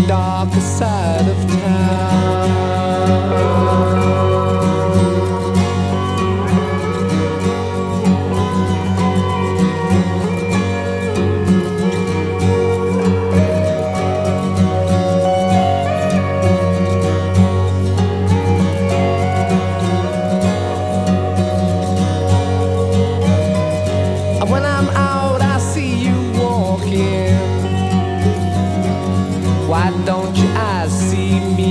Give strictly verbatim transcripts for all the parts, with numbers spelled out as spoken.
darker side of town. When I'm out, I see you walking. Why don't your eyes see me?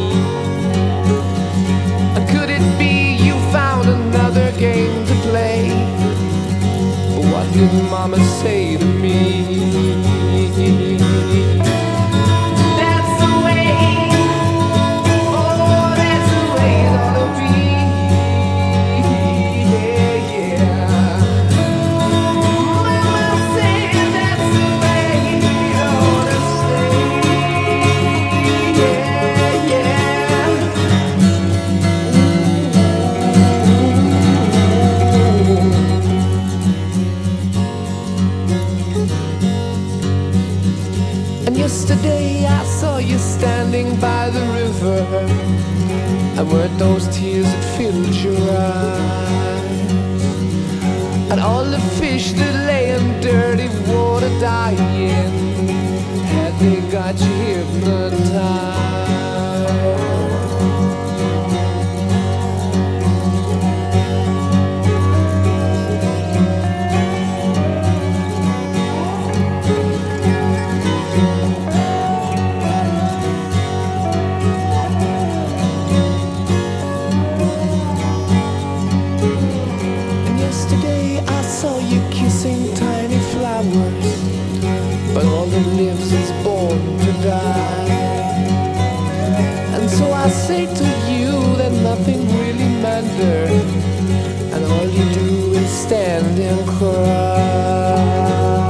Could it be you found another game to play? What did Mama say to me? That's the way, oh, that's the way it ought to be. Yeah, yeah. And yesterday I saw you standing by the river, and were those tears that filled your eyes? And all the fish that lay in dirty water dying, had they got you hypnotized? Yesterday I saw you kissing tiny flowers, but all that lives is born to die. And so I say to you that nothing really matters, and all you do is stand and cry.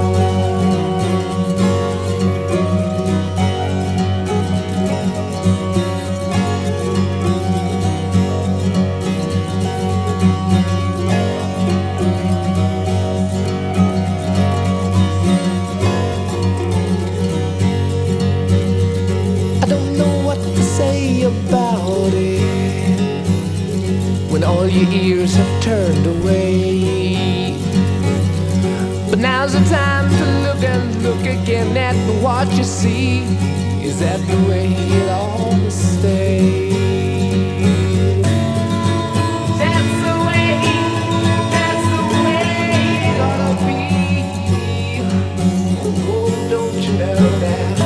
About it when all your ears have turned away. But now's the time to look and look again at what you see. Is that the way it always stays? That's the way, that's the way it ought to be. Oh, don't you know that?